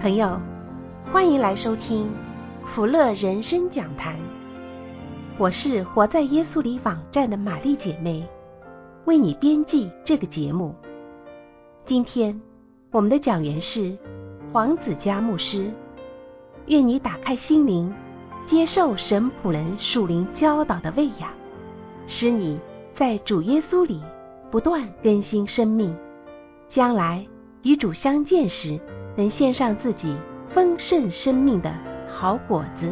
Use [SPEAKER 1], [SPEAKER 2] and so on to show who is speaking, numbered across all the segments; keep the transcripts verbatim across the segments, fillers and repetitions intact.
[SPEAKER 1] 朋友，欢迎来收听福乐人生讲坛。我是活在耶稣里网站的玛丽姐妹，为你编辑这个节目。今天我们的讲员是黄子嘉牧师，愿你打开心灵，接受神仆人属灵教导的喂养，使你在主耶稣里不断更新生命，将来与主相见时，能献上自己丰盛生命的好果子。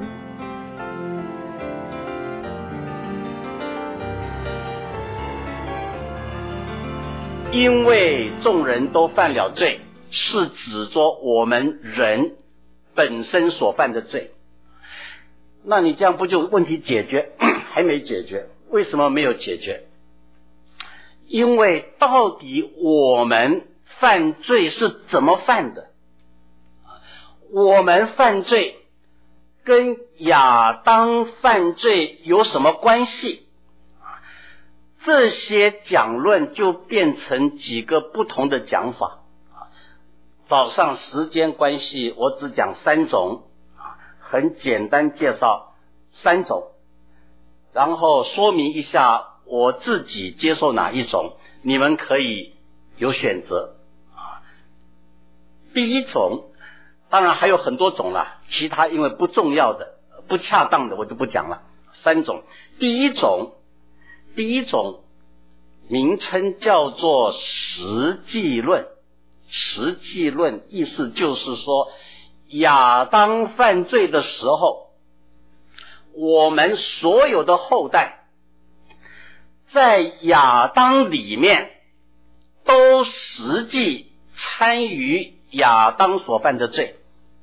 [SPEAKER 2] 因为众人都犯了罪，是指着我们人本身所犯的罪。那你这样不就问题解决？还没解决。为什么没有解决？因为到底我们犯罪是怎么犯的？我们犯罪跟亚当犯罪有什么关系？这些讲论就变成几个不同的讲法。早上时间关系，我只讲三种，很简单介绍三种，然后说明一下我自己接受哪一种，你们可以有选择。第一种，当然还有很多种了，其他因为不重要的、不恰当的我就不讲了。三种，第一种，第一种名称叫做实际论。实际论意思就是说，亚当犯罪的时候，我们所有的后代在亚当里面都实际参与亚当所犯的罪。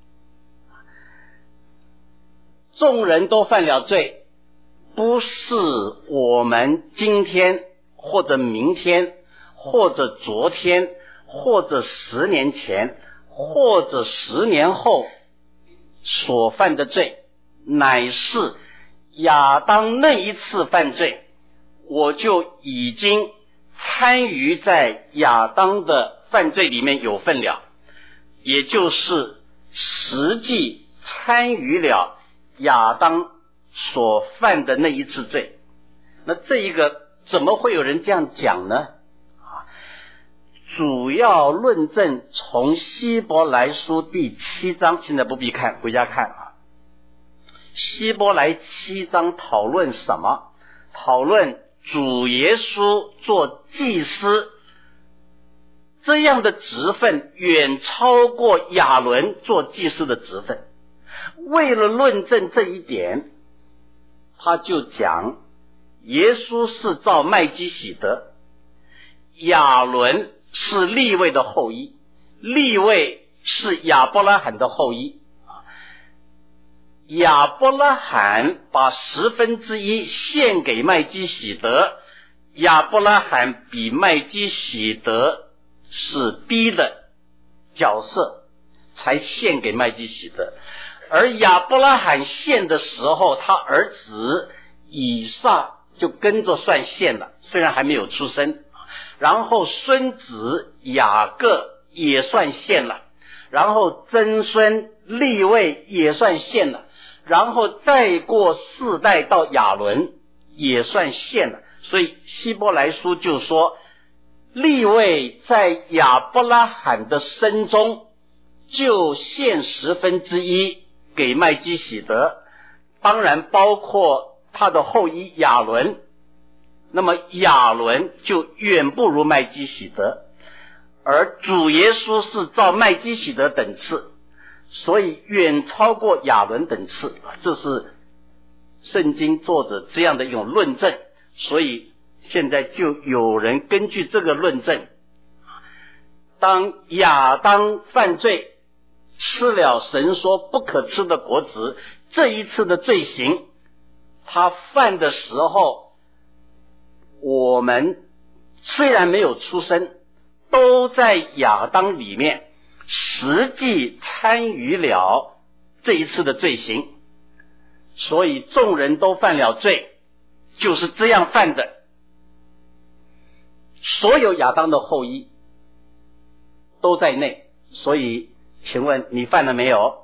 [SPEAKER 2] 众人都犯了罪，不是我们今天或者明天或者昨天或者十年前或者十年后所犯的罪，乃是亚当那一次犯罪，我就已经参与在亚当的犯罪里面有份了，也就是实际参与了亚当所犯的那一次罪。那这一个怎么会有人这样讲呢？主要论证从希伯来书第七章，现在不必看，回家看啊。希伯来七章讨论什么？讨论主耶稣做祭司这样的职分远超过亚伦做祭司的职分。为了论证这一点，他就讲耶稣是照麦基洗德，亚伦是利未的后裔，利未是亚伯拉罕的后裔。亚伯拉罕把十分之一献给麦基洗德，亚伯拉罕比麦基洗德是低的角色，才献给麦基洗德。而亚伯拉罕献的时候，他儿子以撒就跟着算献了，虽然还没有出生。然后孙子雅各也算献了，然后曾孙利未也算献了，然后再过四代到亚伦也算献了。所以希伯来书就说，利未在亚伯拉罕的生中就献十分之一给麦基洗德，当然包括他的后裔亚伦。那么亚伦就远不如麦基洗德，而主耶稣是照麦基洗德等次，所以远超过亚伦等次。这是圣经作者这样的一种论证。所以现在就有人根据这个论证，当亚当犯罪吃了神说不可吃的果子，这一次的罪行他犯的时候，我们虽然没有出生，都在亚当里面实际参与了这一次的罪行。所以众人都犯了罪，就是这样犯的。所有亚当的后裔都在内，所以请问你犯了没有？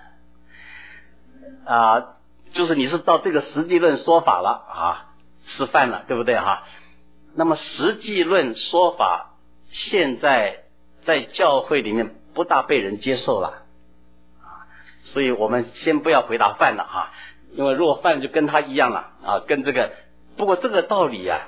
[SPEAKER 2] 啊、呃，就是你是照这个实际论说法了啊，是犯了，对不对哈？那么实际论说法现在在教会里面不大被人接受了啊，所以我们先不要回答犯了哈，因为如果犯就跟他一样了啊，跟这个，不过这个道理啊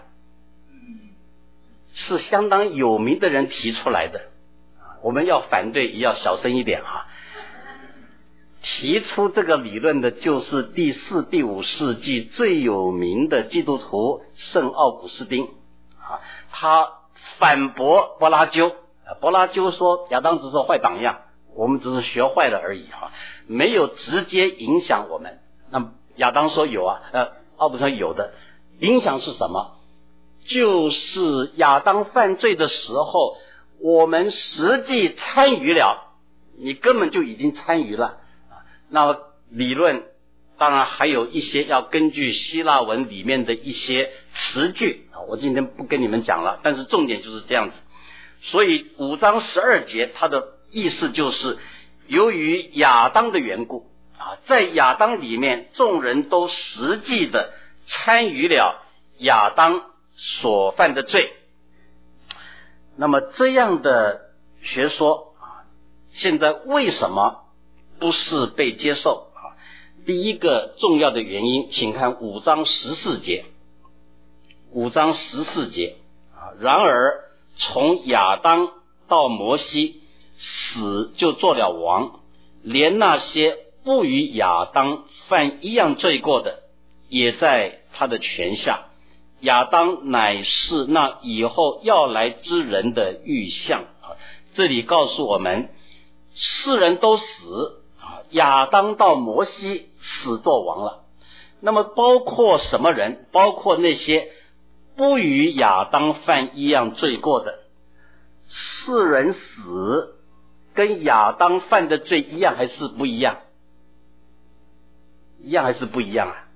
[SPEAKER 2] 是相当有名的人提出来的，我们要反对也要小声一点啊。提出这个理论的就是第四、第五世纪最有名的基督徒圣奥古斯丁啊，他反驳柏拉修，柏拉修说亚当只是坏榜样，我们只是学坏了而已啊，没有直接影响我们。那亚当说有啊，呃，奥古斯丁说有的，影响是什么？就是亚当犯罪的时候，我们实际参与了，你根本就已经参与了。那么理论当然还有一些要根据希腊文里面的一些词句，我今天不跟你们讲了，但是重点就是这样子。所以五章十二节它的意思就是由于亚当的缘故啊，在亚当里面众人都实际的参与了亚当所犯的罪。那么这样的学说啊，现在为什么不是被接受啊？第一个重要的原因，请看五章十四节。五章十四节啊，然而从亚当到摩西，死就做了王，连那些不与亚当犯一样罪过的，也在他的权下。亚当乃是那以后要来之人的预象啊。这里告诉我们，世人都死，亚当到摩西死做王了。那么包括什么人？包括那些不与亚当犯一样罪过的。世人死跟亚当犯的罪一样还是不一样？一样还是不一样啊？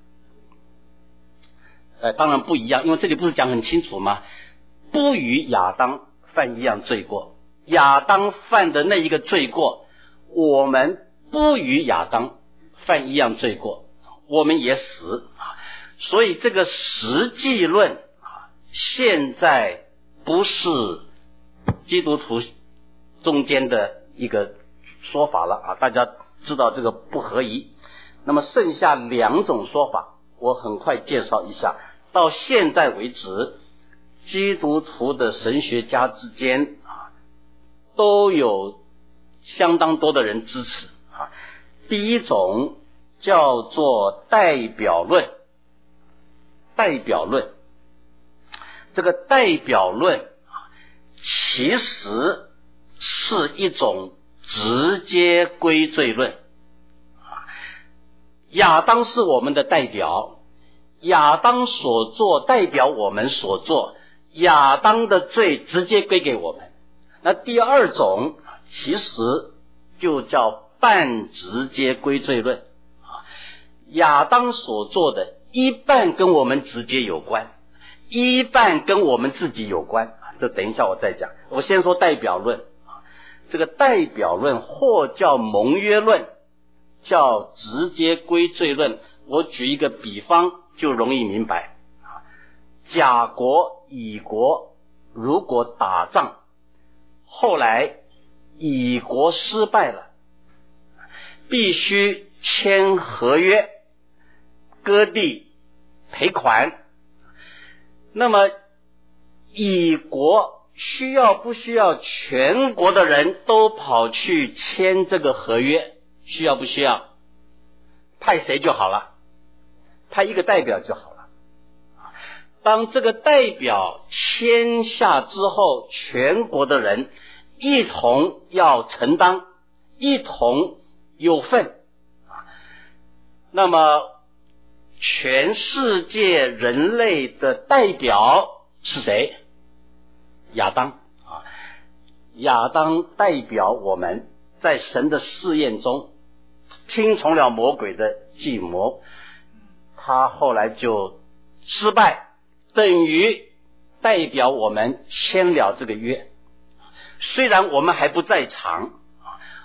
[SPEAKER 2] 呃，当然不一样，因为这里不是讲很清楚吗？不与亚当犯一样罪过，亚当犯的那一个罪过，我们不与亚当犯一样罪过，我们也死啊。所以这个实际论啊，现在不是基督徒中间的一个说法了啊，大家知道这个不合宜。那么剩下两种说法，我很快介绍一下。到现在为止，基督徒的神学家之间啊，都有相当多的人支持啊。第一种叫做代表论，代表论，这个代表论啊，其实是一种直接归罪论啊。亚当是我们的代表，亚当所做代表我们所做，亚当的罪直接归给我们。那第二种其实就叫半直接归罪论啊，亚当所做的一半跟我们直接有关，一半跟我们自己有关，这等一下我再讲。我先说代表论啊，这个代表论或叫盟约论，叫直接归罪论。我举一个比方就容易明白啊，甲国乙国如果打仗，后来乙国失败了，必须签合约，割地赔款。那么乙国需要不需要全国的人都跑去签这个合约？需要不需要？派谁就好了？派一个代表就好了。当这个代表签下之后，全国的人一同要承担，一同有份。那么全世界人类的代表是谁？亚当啊，亚当代表我们在神的试验中听从了魔鬼的计谋，他后来就失败，等于代表我们签了这个约。虽然我们还不在场，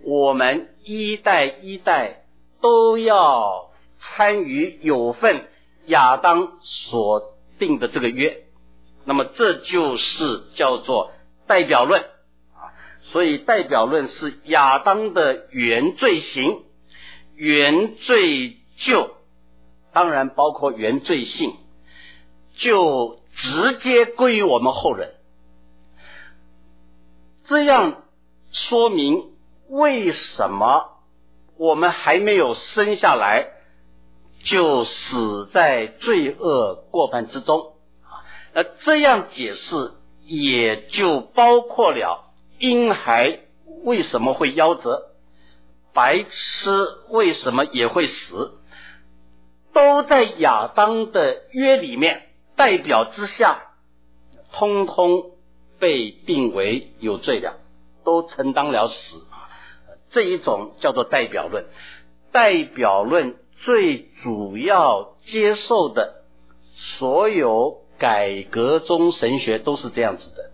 [SPEAKER 2] 我们一代一代都要参与有份亚当所定的这个约，那么这就是叫做代表论啊。所以代表论是亚当的原罪行、原罪咎，当然包括原罪性，就直接归于我们后人。这样说明为什么我们还没有生下来就死在罪恶过犯之中。那这样解释也就包括了婴孩为什么会夭折，白痴为什么也会死，都在亚当的约里面代表之下，通通被定为有罪了，都承担了死。这一种叫做代表论。代表论最主要接受的所有改革中神学都是这样子的。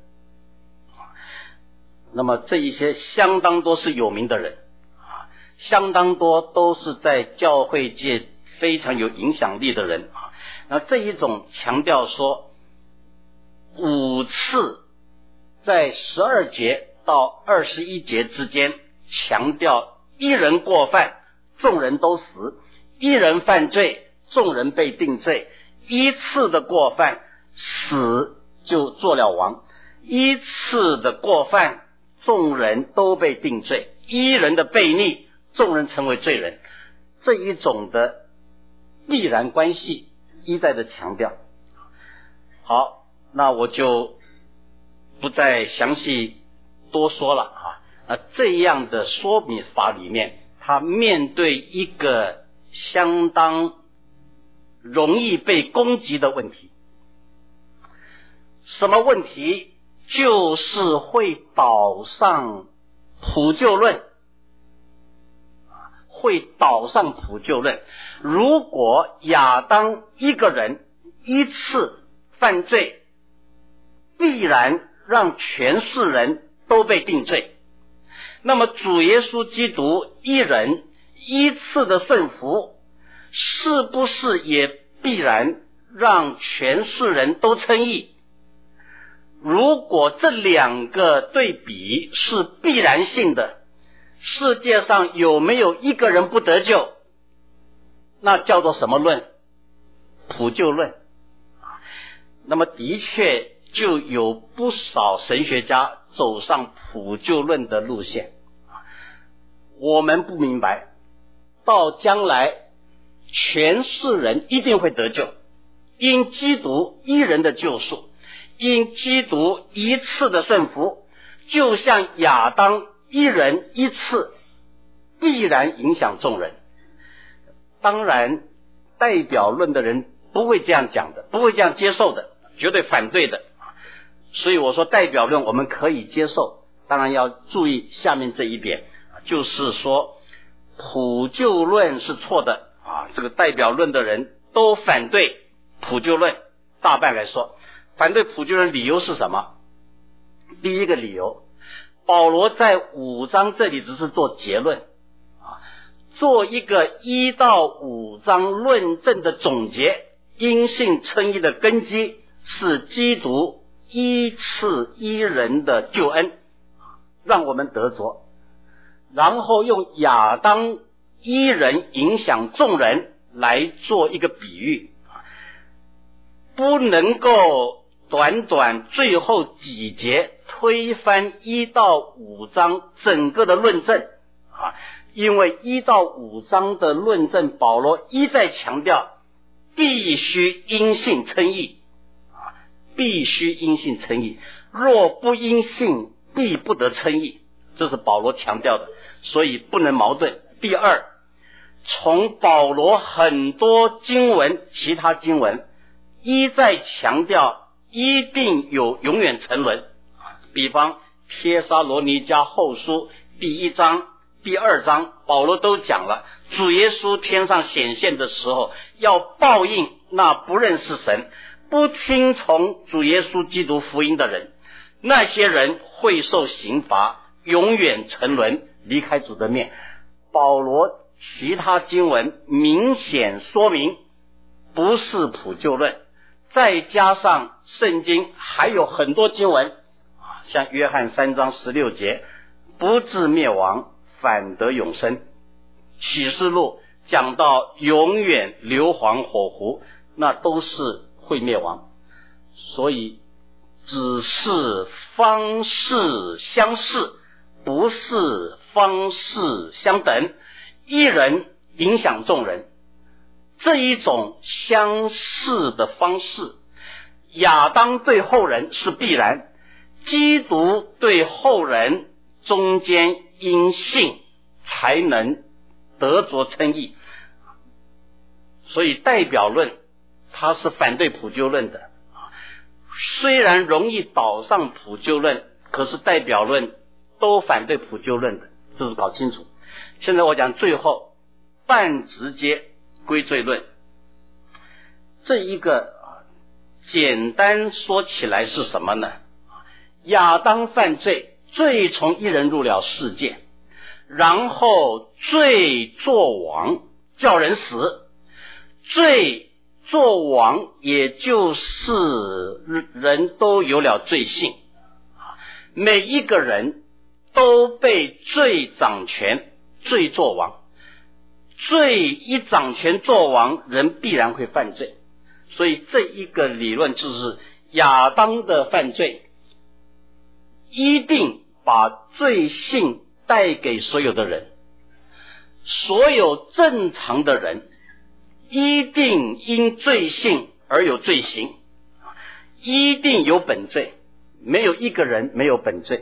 [SPEAKER 2] 那么这一些相当多是有名的人，相当多都是在教会界非常有影响力的人。那这一种强调说五次在十二节到二十一节之间强调一人过犯众人都死，一人犯罪众人被定罪，一次的过犯死就做了王，一次的过犯众人都被定罪，一人的悖逆众人成为罪人，这一种的必然关系一再的强调。好，那我就不再详细多说了啊。那这样的说明法里面，他面对一个相当容易被攻击的问题。什么问题？就是会导上普救论，会导上普救论。如果亚当一个人一次犯罪，必然让全世人都被定罪，那么主耶稣基督一人一次的圣服，是不是也必然让全世人都称义？如果这两个对比是必然性的，世界上有没有一个人不得救？那叫做什么论？普救论。那么的确就有不少神学家走上普救论的路线。我们不明白，到将来全世人一定会得救，因基督一人的救赎，因基督一次的圣服，就像亚当一人一次，必然影响众人。当然代表论的人不会这样讲的，不会这样接受的，绝对反对的。所以我说代表论我们可以接受，当然要注意下面这一点，就是说普救论是错的啊！这个代表论的人都反对普救论，大半来说反对普救论理由是什么？第一个理由，保罗在五章这里只是做结论啊，做一个一到五章论证的总结。因信称义的根基是基督一次一人的救恩，让我们得着，然后用亚当一人影响众人来做一个比喻，不能够短短最后几节推翻一到五章整个的论证啊，因为一到五章的论证保罗一再强调必须因信称义啊，必须因信称义，若不因信必不得称义，这是保罗强调的，所以不能矛盾。第二，从保罗很多经文其他经文一再强调一定有永远沉沦，比方帖撒罗尼迦后书第一章第二章保罗都讲了，主耶稣天上显现的时候要报应那不认识神不听从主耶稣基督福音的人，那些人会受刑罚，永远沉沦， 离开主的面。保罗其他经文明显说明不是普救论，再加上圣经还有很多经文，像约翰三章十六节，不至灭亡，反得永生。启示录讲到永远硫磺火湖，那都是会灭亡。所以只是方式相似，不是方式相等，一人影响众人。这一种相似的方式，亚当对后人是必然，基督对后人中间因信才能得着称义。所以代表论它是反对普救论的，虽然容易导上普救论，可是代表论都反对普救论的，这是搞清楚。现在我讲最后半直接归罪论，这一个简单说起来是什么呢？亚当犯罪，罪从一人入了世界，然后罪作王，叫人死。罪作王也就是人都有了罪性，每一个人都被罪掌权，罪作王。罪一掌权作王，人必然会犯罪。所以这一个理论就是亚当的犯罪一定把罪性带给所有的人，所有正常的人一定因罪性而有罪行，一定有本罪，没有一个人没有本罪。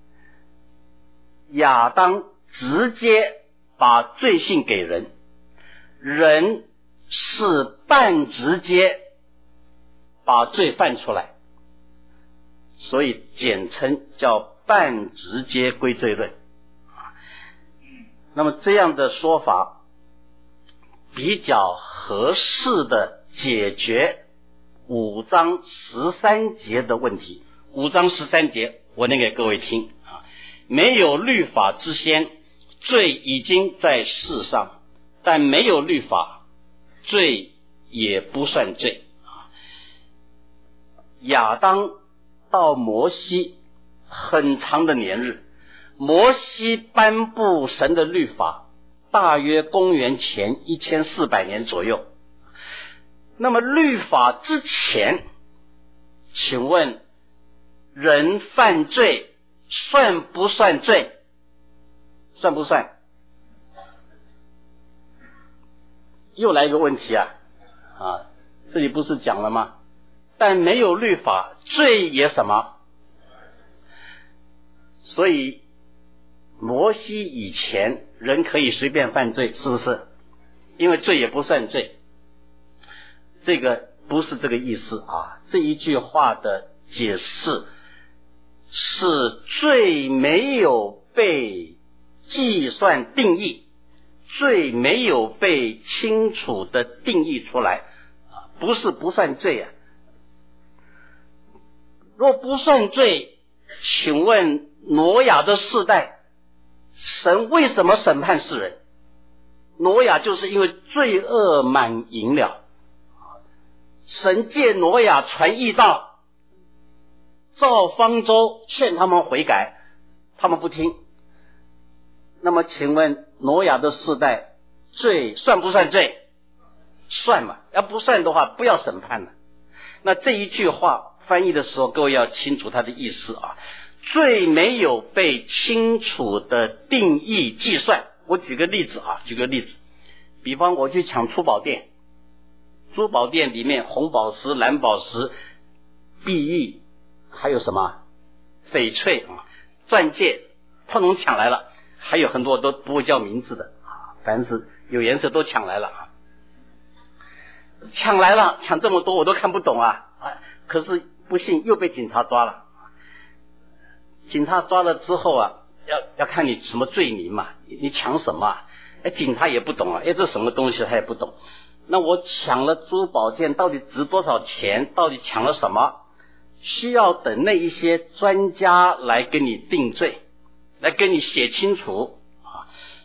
[SPEAKER 2] 亚当直接把罪性给人，人是半直接把罪犯出来，所以简称叫半直接归罪论。那么这样的说法比较合适的解决五章十三节的问题。五章十三节我念给各位听啊，没有律法之先，罪已经在世上，但没有律法，罪也不算罪。亚当到摩西很长的年日，摩西颁布神的律法大约公元前一千四百年左右。那么律法之前，请问人犯罪算不算罪？算不算？又来一个问题啊啊，这里不是讲了吗？但没有律法，罪也什么？所以摩西以前人可以随便犯罪，是不是？因为罪也不算罪。这个不是这个意思啊，这一句话的解释是罪没有被计算定义，罪没有被清楚的定义出来，不是不算罪啊。若不算罪，请问挪亚的世代，神为什么审判世人？挪亚就是因为罪恶满盈了，神借挪亚传义道，造方舟劝他们悔改，他们不听。那么请问挪亚的世代罪算不算罪？算嘛，要不算的话不要审判了。那这一句话翻译的时候各位要清楚它的意思啊，罪没有被清楚的定义计算。我举个例子啊，举个例子，比方我去抢珠宝店，珠宝店里面红宝石、蓝宝石、碧玉，还有什么翡翠啊、钻戒，通通抢来了，还有很多都不会叫名字的啊，凡是有颜色都抢来了啊，抢来了，抢这么多我都看不懂啊，啊可是不幸又被警察抓了。警察抓了之后啊，要要看你什么罪名嘛，你你抢什么啊？哎，警察也不懂啊，哎，这什么东西他也不懂。那我抢了珠宝件到底值多少钱？到底抢了什么？需要等那一些专家来给你定罪，来给你写清楚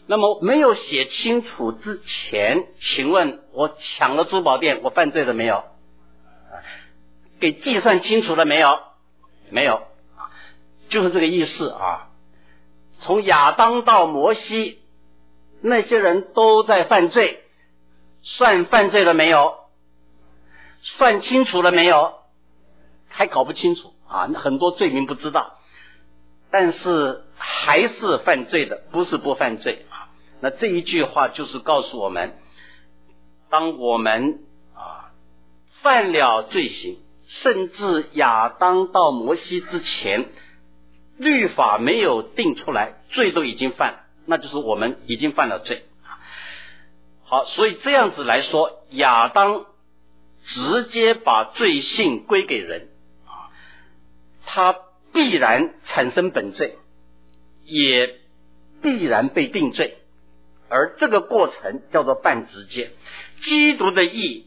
[SPEAKER 2] 那么没有写清楚之前，请问我抢了珠宝店，我犯罪了没有？给计算清楚了没有？没有，就是这个意思啊。从亚当到摩西，那些人都在犯罪，算犯罪了没有？算清楚了没有？还搞不清楚啊，很多罪名不知道，但是还是犯罪的，不是不犯罪啊。那这一句话就是告诉我们，当我们啊犯了罪行，甚至亚当到摩西之前，律法没有定出来，罪都已经犯了，那就是我们已经犯了罪。好，所以这样子来说，亚当直接把罪性归给人，他必然产生本罪，也必然被定罪，而这个过程叫做半直接。基督的义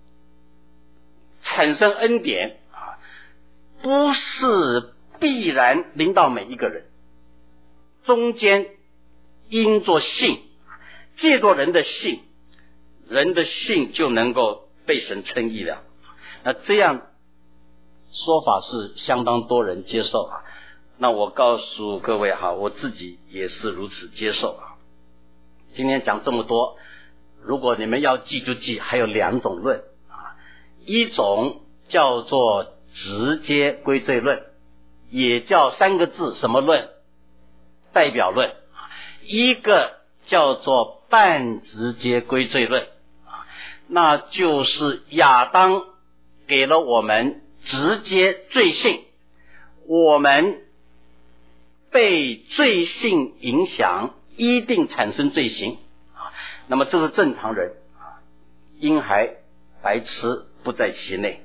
[SPEAKER 2] 产生恩典啊，不是必然临到每一个人，中间因着信，借着人的信，人的信就能够被神称义了。那这样说法是相当多人接受啊。那我告诉各位哈，我自己也是如此接受啊。今天讲这么多，如果你们要记就记，还有两种论啊，一种叫做直接归罪论，也叫三个字什么论？代表论。一个叫做半直接归罪论，那就是亚当给了我们直接罪性，我们被罪性影响，一定产生罪行。那么这是正常人，婴孩白痴不在其内。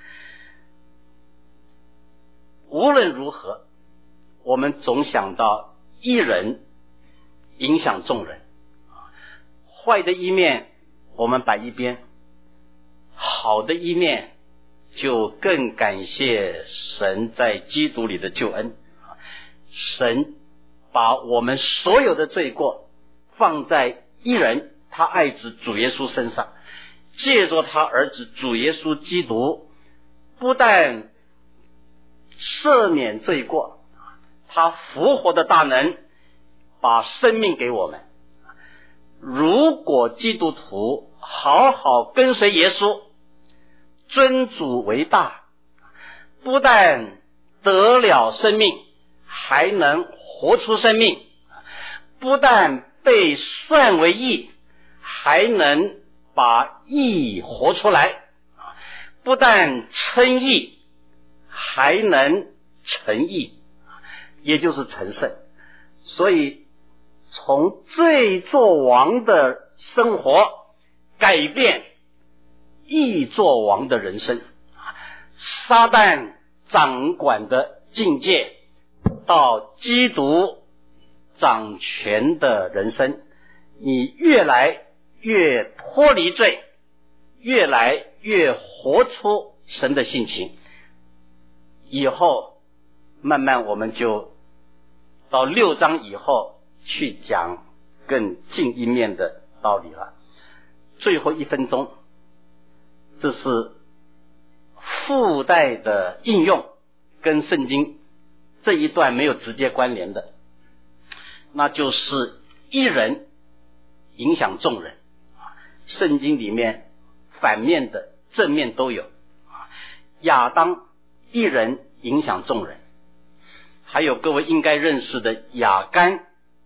[SPEAKER 2] 无论如何，我们总想到一人影响众人，坏的一面我们摆一边，好的一面就更感谢神在基督里的救恩。神把我们所有的罪过放在一人他爱子主耶稣身上，借着他儿子主耶稣基督，不但赦免罪过，他复活的大能把生命给我们。如果基督徒好好跟随耶稣，尊主为大，不但得了生命，还能活出生命，不但被算为义，还能把义活出来，不但称义，还能成义，也就是成圣。所以从罪作王的生活改变义作王的人生，撒旦掌管的境界到基督掌权的人生，你越来越脱离罪，越来越活出神的性情，以后慢慢我们就到六章以后去讲更近一面的道理了。最后一分钟，这是附带的应用，跟圣经这一段没有直接关联的，那就是一人影响众人。圣经里面反面的正面都有，亚当一人影响众人，还有各位应该认识的亚干。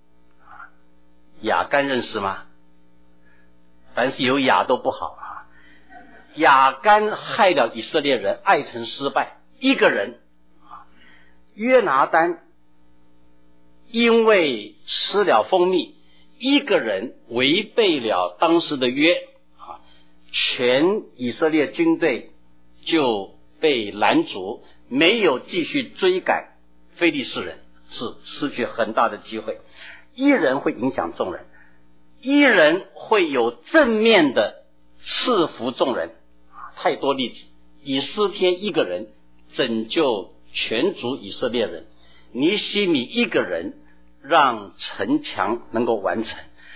[SPEAKER 2] 亚干认识吗？凡是有亚都不好啊。亚干害了以色列人，爱城失败。一个人约拿单因为吃了蜂蜜，一个人违背了当时的约，全以色列军队就被拦阻，没有继续追赶非利士人，是失去很大的机会。一人会影响众人，一人会有正面的赐福众人，太多例子。以斯帖一个人拯救全族以色列人，尼希米一个人让城墙能够完成，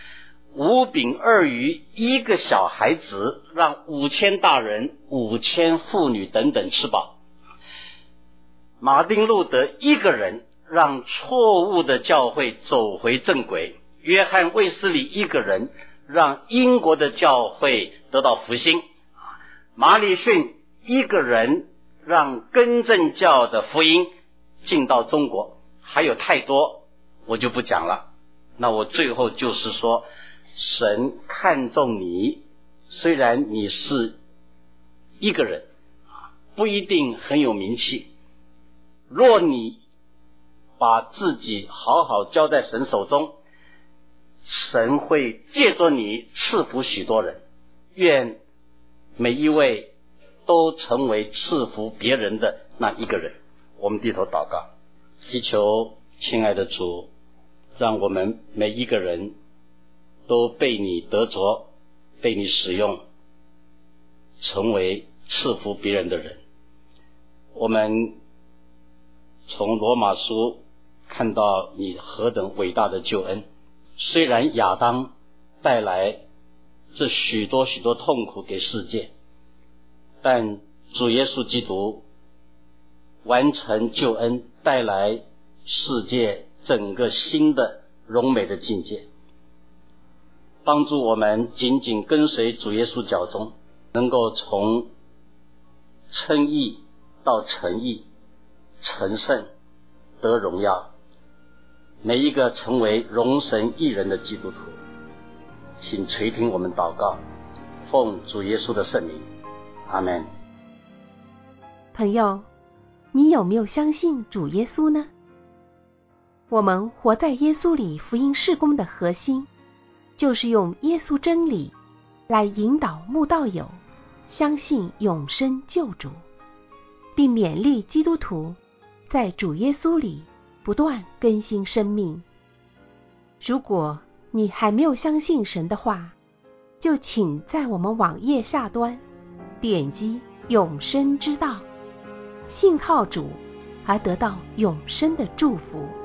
[SPEAKER 2] 五饼二鱼一个小孩子让五千大人、五千妇女等等吃饱。马丁路德一个人让错误的教会走回正轨。约翰卫斯理一个人让英国的教会得到复兴。马礼逊一个人让更正教的福音进到中国，还有太多我就不讲了。那我最后就是说，神看重你，虽然你是一个人，不一定很有名气，若你把自己好好交在神手中，神会借着你赐福许多人。愿每一位都成为赐福别人的那一个人。我们低头祷告，祈求亲爱的主，让我们每一个人都被你得着，被你使用，成为赐福别人的人。我们从罗马书看到你何等伟大的救恩，虽然亚当带来这许多许多痛苦给世界，但主耶稣基督完成救恩，带来世界整个新的荣美的境界，帮助我们紧紧跟随主耶稣脚中，能够从称义到成义，成圣得荣耀，每一个成为荣神益人的基督徒。请垂听我们祷告，奉主耶稣的圣名，阿们。
[SPEAKER 1] 朋友，你有没有相信主耶稣呢？我们活在耶稣里福音事工的核心，就是用耶稣真理来引导慕道友相信永生救主，并勉励基督徒在主耶稣里不断更新生命。如果你还没有相信神的话，就请在我们网页下端点击永生之道，信靠主而得到永生的祝福。